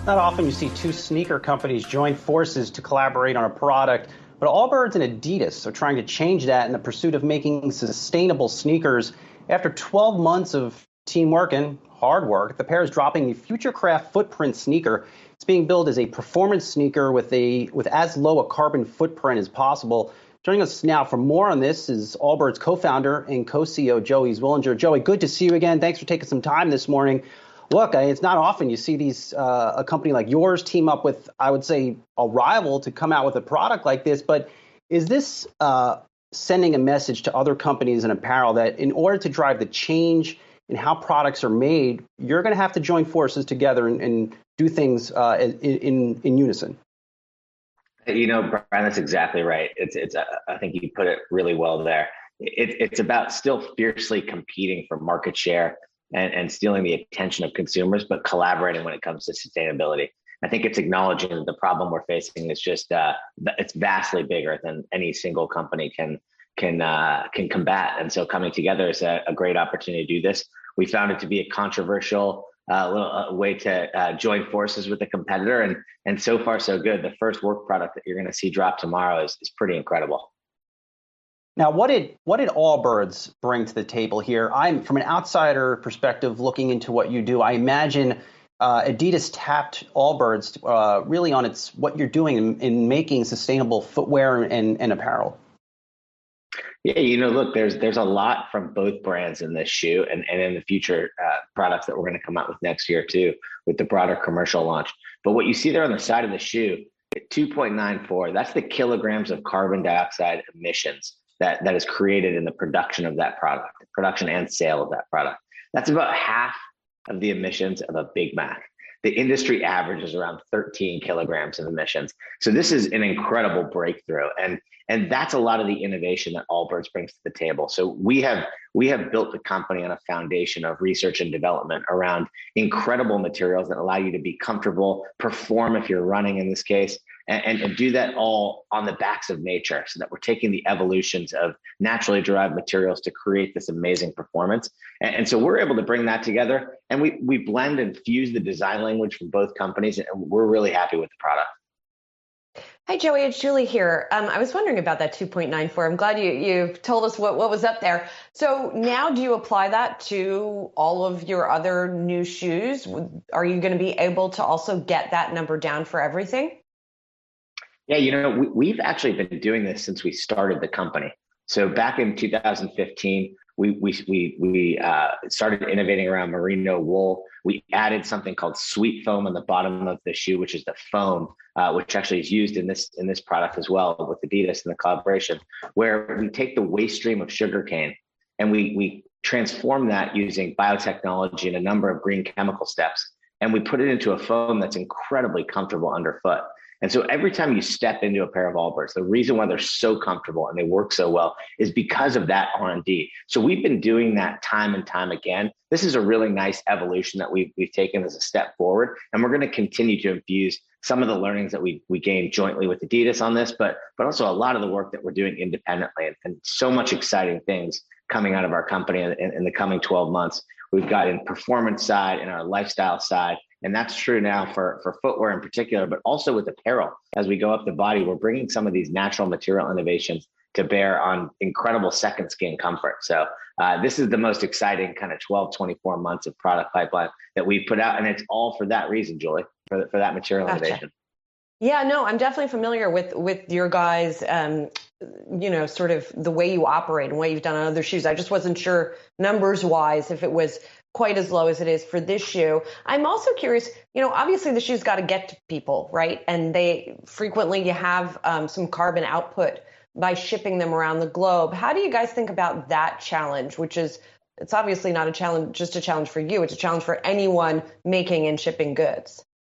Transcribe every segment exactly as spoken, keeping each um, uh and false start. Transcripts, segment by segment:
Not often you see two sneaker companies join forces to collaborate on a product, but Allbirds and Adidas are trying to change that in the pursuit of making sustainable sneakers. After twelve months of teamwork and hard work, the pair is dropping the Futurecraft Footprint sneaker. It's being billed as a performance sneaker with a with as low a carbon footprint as possible. Joining us now for more on this is Allbirds co-founder and co-C E O Joey Zwillinger. Joey, good to see you again. Thanks for taking some time this morning. Look, it's not often you see these uh, a company like yours team up with, I would say, a rival to come out with a product like this. But is this uh, sending a message to other companies in apparel that in order to drive the change in how products are made, you're going to have to join forces together and, and do things uh, in, in in unison? You know, Brian, that's exactly right. It's it's. Uh, I think you put it really well there. It, it's about still fiercely competing for market share and, and stealing the attention of consumers, but collaborating when it comes to sustainability. I think it's acknowledging that the problem we're facing is just uh, it's vastly bigger than any single company can can uh, can combat. And so coming together is a, a great opportunity to do this. We found it to be a controversial uh, little uh, way to uh, join forces with a competitor, and and so far so good. The first work product that you're going to see drop tomorrow is is pretty incredible. Now, what did what did Allbirds bring to the table here? I'm from an outsider perspective looking into what you do. I imagine uh, Adidas tapped Allbirds uh, really on its what you're doing in, in making sustainable footwear and, and apparel. Yeah, you know, look, there's there's a lot from both brands in this shoe and, and in the future uh, products that we're going to come out with next year too, with the broader commercial launch. But what you see there on the side of the shoe, two point nine four, that's the kilograms of carbon dioxide emissions that, that is created in the production of that product, production and sale of that product. That's about half of the emissions of a Big Mac. The industry average is around thirteen kilograms of emissions. So this is an incredible breakthrough. And, and that's a lot of the innovation that Allbirds brings to the table. So we have, we have built the company on a foundation of research and development around incredible materials that allow you to be comfortable, perform if you're running in this case, and, and, and do that all on the backs of nature, so that we're taking the evolutions of naturally derived materials to create this amazing performance. And, and so we're able to bring that together, and we, we blend and fuse the design language from both companies, and we're really happy with the product. Hi, Joey, it's Julie here. Um, I was wondering about that two point nine four. I'm glad you, you've told us what, what was up there. So now do you apply that to all of your other new shoes? Are you going to be able to also get that number down for everything? Yeah, you know, we, we've actually been doing this since we started the company. So back in two thousand fifteen, we we we we uh, started innovating around merino wool. We added something called sweet foam on the bottom of the shoe, which is the foam, uh, which actually is used in this in this product as well with Adidas and the collaboration, where we take the waste stream of sugarcane and we we transform that using biotechnology and a number of green chemical steps, and we put it into a foam that's incredibly comfortable underfoot. And so every time you step into a pair of Allbirds, the reason why they're so comfortable and they work so well is because of that R and D. So we've been doing that time and time again. This is a really nice evolution that we've, we've taken as a step forward. And we're going to continue to infuse some of the learnings that we we gained jointly with Adidas on this, but, but also a lot of the work that we're doing independently, and, and so much exciting things coming out of our company in, in, in the coming twelve months. We've got in performance side and our lifestyle side. And that's true now for, for footwear in particular, but also with apparel. As we go up the body, we're bringing some of these natural material innovations to bear on incredible second skin comfort. So uh, this is the most exciting kind of twelve, twenty-four months of product pipeline that we've put out. And it's all for that reason, Julie, for, for that material Gotcha. innovation. Yeah, no, I'm definitely familiar with with your guys, um, you know, sort of the way you operate and what you've done on other shoes. I just wasn't sure numbers wise if it was quite as low as it is for this shoe. I'm also curious, you know, obviously the shoe's got to get to people, right? And they frequently you have um, some carbon output by shipping them around the globe. How do you guys think about that challenge, which is, it's obviously not a challenge, just a challenge for you. It's a challenge for anyone making and shipping goods.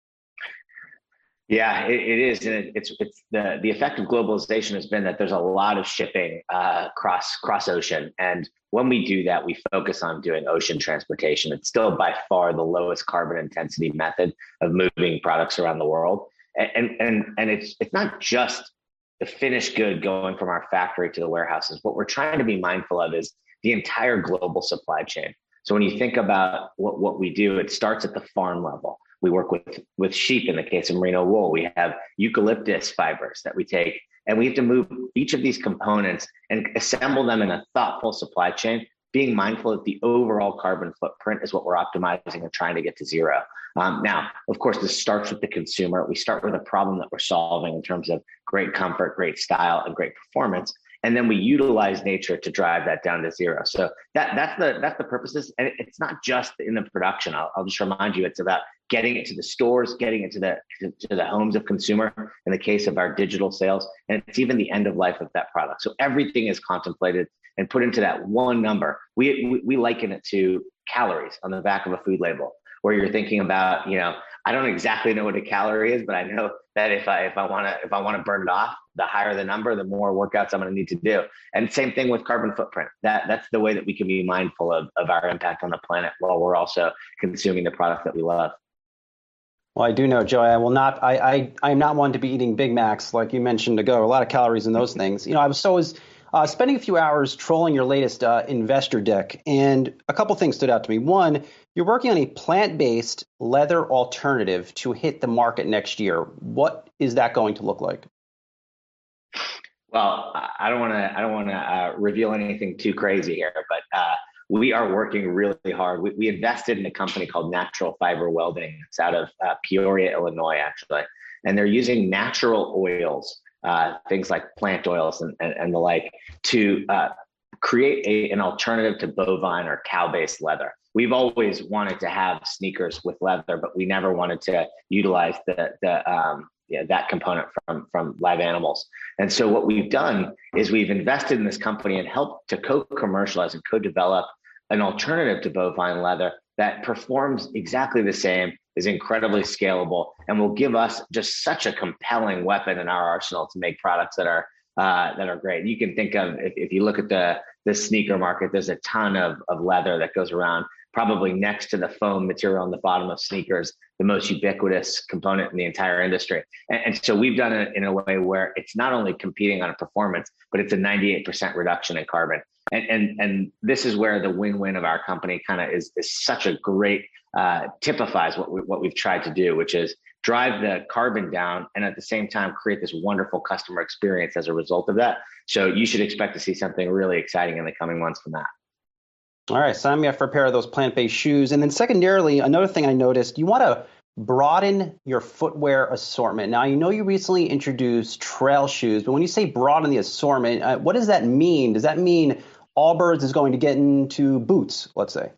Yeah, it, it is. And it, it's it's the, the effect of globalization has been that there's a lot of shipping uh, cross cross ocean. And when we do that, we focus on doing ocean transportation. It's still by far the lowest carbon intensity method of moving products around the world. And and and, and it's it's not just the finished good going from our factory to the warehouses. What we're trying to be mindful of is the entire global supply chain. So when you think about what, what we do, it starts at the farm level. We work with, with sheep in the case of merino wool. We have eucalyptus fibers that we take, and we have to move each of these components and assemble them in a thoughtful supply chain, being mindful that the overall carbon footprint is what we're optimizing and trying to get to zero. Um, now, of course, this starts with the consumer. We start with a problem that we're solving in terms of great comfort, great style, and great performance. And then we utilize nature to drive that down to zero. So that that's the that's the purposes. And it's not just in the production. I'll, I'll just remind you, it's about getting it to the stores, getting it to the to, to the homes of consumer in the case of our digital sales. And it's even the end of life of that product. So everything is contemplated and put into that one number. We, we, we liken it to calories on the back of a food label, where you're thinking about, you know, I don't exactly know what a calorie is, but I know that if I if I want to if I want to burn it off, the higher the number, the more workouts I'm going to need to do. And same thing with carbon footprint. That that's the way that we can be mindful of of our impact on the planet while we're also consuming the product that we love. Well, I do know, Joe, I will not, I, I, I'm not one to be eating Big Macs like you mentioned ago, a lot of calories in those things. You know, I was so was uh, spending a few hours trolling your latest uh, investor deck, and a couple things stood out to me. One, you're working on a plant-based leather alternative to hit the market next year. What is that going to look like? Well, I don't want to, I don't want to uh, reveal anything too crazy here, but uh, we are working really hard. We, we invested in a company called Natural Fiber Welding. It's out of uh, Peoria, Illinois, actually. And they're using natural oils, uh, things like plant oils and, and, and the like, to uh, create a, an alternative to bovine or cow-based leather. We've always wanted to have sneakers with leather, but we never wanted to utilize the, the um, yeah, that component from, from live animals. And so what we've done is we've invested in this company and helped to co-commercialize and co-develop an alternative to bovine leather that performs exactly the same, is incredibly scalable, and will give us just such a compelling weapon in our arsenal to make products that are uh, that are great. You can think of, if, if you look at the, the sneaker market, there's a ton of, of leather that goes around, probably next to the foam material on the bottom of sneakers, the most ubiquitous component in the entire industry. And, and so we've done it in a way where it's not only competing on a performance, but it's a ninety-eight percent reduction in carbon. And, and, and this is where the win-win of our company kind of is, is such a great, uh, typifies what, we, what we've tried to do, which is drive the carbon down and at the same time create this wonderful customer experience as a result of that. So you should expect to see something really exciting in the coming months from that. All right, sign me up for a pair of those plant-based shoes. And then secondarily, another thing I noticed, you want to broaden your footwear assortment. Now, you know you recently introduced trail shoes, but when you say broaden the assortment, uh, what does that mean? Does that mean Allbirds is going to get into boots, let's say?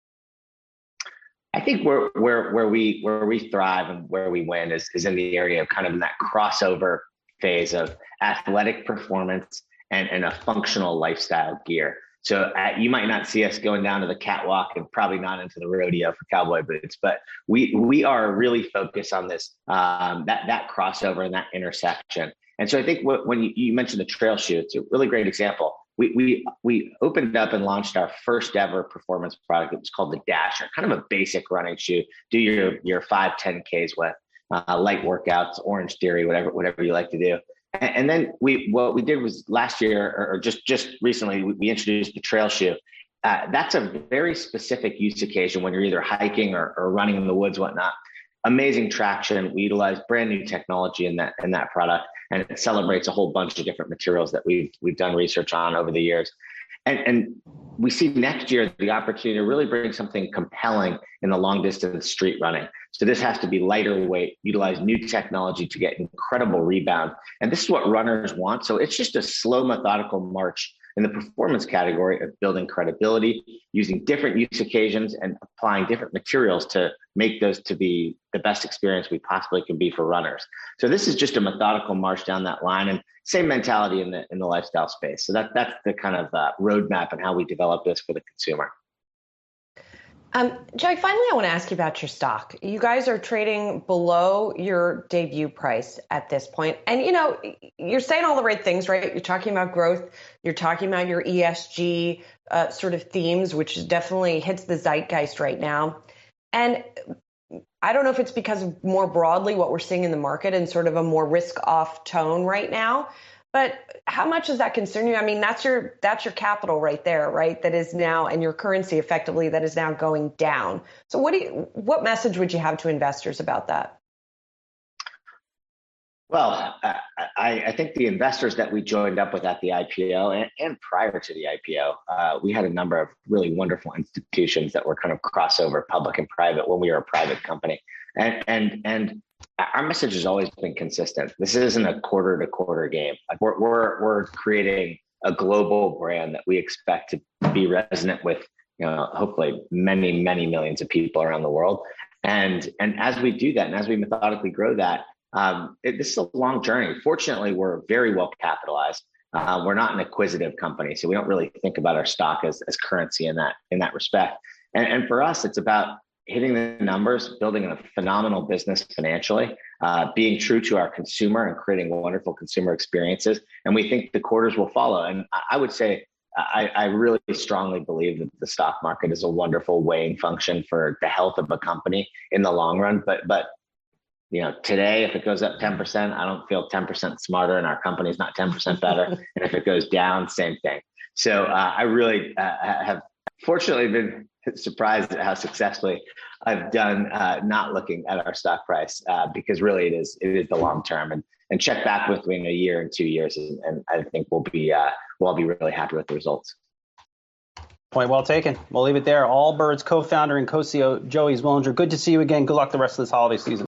I think where where where we where we thrive and where we win is is in the area of kind of in that crossover phase of athletic performance and, and a functional lifestyle gear. So uh, you might not see us going down to the catwalk and probably not into the rodeo for cowboy boots, but we we are really focused on this um, that that crossover and that intersection. And so I think what, when you, you mentioned the trail shoe, it's a really great example. We we we opened up and launched our first ever performance product. It was called the Dasher, kind of a basic running shoe. Do your your five, ten Ks with uh, light workouts, Orange Theory, whatever whatever you like to do. And, and then we what we did was last year or, or just just recently we, we introduced the trail shoe. Uh, that's a very specific use occasion when you're either hiking or, or running in the woods, whatnot. Amazing traction. We utilize brand new technology in that in that product, and it celebrates a whole bunch of different materials that we've we've done research on over the years. And and we see next year the opportunity to really bring something compelling in the long distance street running. So this has to be lighter weight, utilize new technology to get incredible rebound. And this is what runners want. So it's just a slow, methodical march in the performance category of building credibility, using different use occasions and applying different materials to make those to be the best experience we possibly can be for runners. So this is just a methodical march down that line, and same mentality in the in the lifestyle space. So that that's the kind of uh, roadmap and how we develop this for the consumer. Um, Joey, finally, I want to ask you about your stock. You guys are trading below your debut price at this point. And, you know, you're saying all the right things, right? You're talking about growth. You're talking about your E S G uh, sort of themes, which definitely hits the zeitgeist right now. And I don't know if it's because of more broadly what we're seeing in the market and sort of a more risk-off tone right now. But how much does that concern you? I mean, that's your that's your capital right there, right? That is now, and your currency effectively that is now going down. So what do you, what message would you have to investors about that? Well, I, I think the investors that we joined up with at the I P O and, and prior to the I P O, uh, we had a number of really wonderful institutions that were kind of crossover public and private when we were a private company. And and and our message has always been consistent. This isn't a quarter to quarter game. Like we're we're we're creating a global brand that we expect to be resonant with, you know, hopefully many, many millions of people around the world. And and as we do that, and as we methodically grow that, Um, it, this is a long journey. Fortunately, we're very well capitalized. Uh, we're not an acquisitive company, so we don't really think about our stock as, as currency in that in that respect. And, and for us, it's about hitting the numbers, building a phenomenal business financially, uh, being true to our consumer and creating wonderful consumer experiences. And we think the quarters will follow. And I, I would say I, I really strongly believe that the stock market is a wonderful weighing function for the health of a company in the long run. But but you know, today, if it goes up ten percent, I don't feel ten percent smarter and our company's not ten percent better. And if it goes down, same thing. So uh, I really uh, have fortunately been surprised at how successfully I've done uh, not looking at our stock price uh, because really it is it is the long term. And and check back with me in a year and two years, and, and I think we'll be uh, we'll all be really happy with the results. Point well taken. We'll leave it there. Allbirds co-founder and co-C E O Joey Zwillinger. Good to see you again. Good luck the rest of this holiday season.